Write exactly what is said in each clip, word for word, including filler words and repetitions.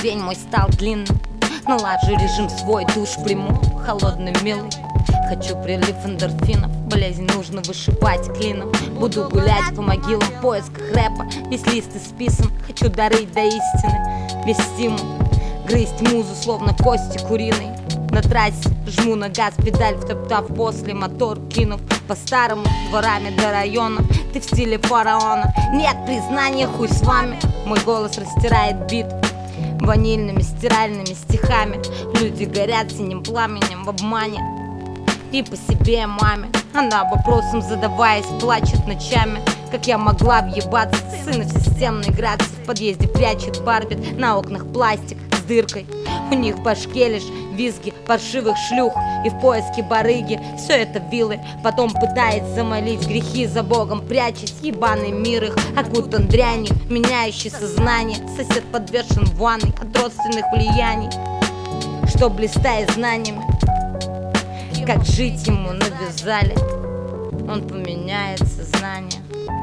день мой стал длинным. Налажу режим свой, душ приму, холодный милый. Хочу прилив эндорфинов, болезнь нужно вышибать клином. Буду гулять по могилам в поисках рэпа, весь лист исписан. Хочу дорыть до истины весь стимул, грызть музу, словно кости куриной. На трассе жму на газ, педаль втоптав, после мотор кинув. По-старому, дворами до района, ты в стиле фараона. Нет признания, хуй с вами. Мой голос растирает бит ванильными стиральными стихами. Люди горят синим пламенем в обмане. И по себе маме она вопросом задаваясь плачет ночами. Как я могла въебаться, сына в системной грации. В подъезде прячет барбит, на окнах пластик с дыркой. У них в башке лишь визги паршивых шлюх. И в поиске барыги все это вилы. Потом пытается замолить грехи за Богом, прячась, ебаный мир их окутан дрянью, меняющий сознание. Сосед подвешен в ванной от родственных влияний, что блистает знаниями. Как жить ему навязали, он поменяет сознание.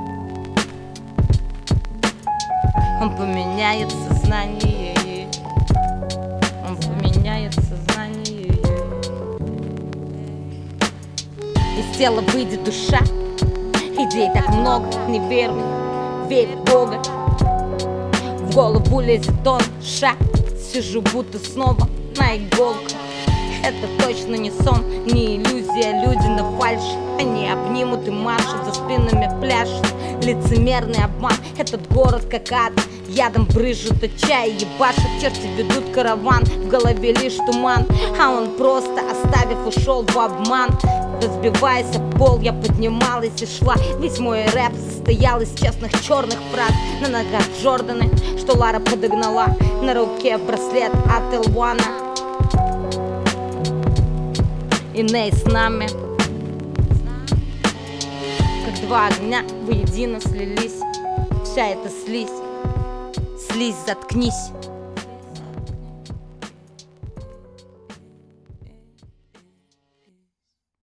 Он поменяет сознание. Он поменяет сознание. Из тела выйдет душа. Идей так много, не верь мне, верь в Бога. В голову лезет он шаг. Сижу будто снова на иголках. Это точно не сон, не иллюзия, люди на фальши. Они обнимут и маршут, за спинами пляшут. Лицемерный обман, этот город как ад. Ядом брызжут от чая, ебашут, черти ведут караван. В голове лишь туман, а он просто, оставив, ушел в обман. Разбиваясь об пол, я поднималась и шла. Весь мой рэп состоял из честных черных фраз. На ногах Джорданы, что Лара подогнала. На руке браслет от Элвана. И Ней с нами, как два огня воедино слились. Вся эта слизь, слизь, заткнись.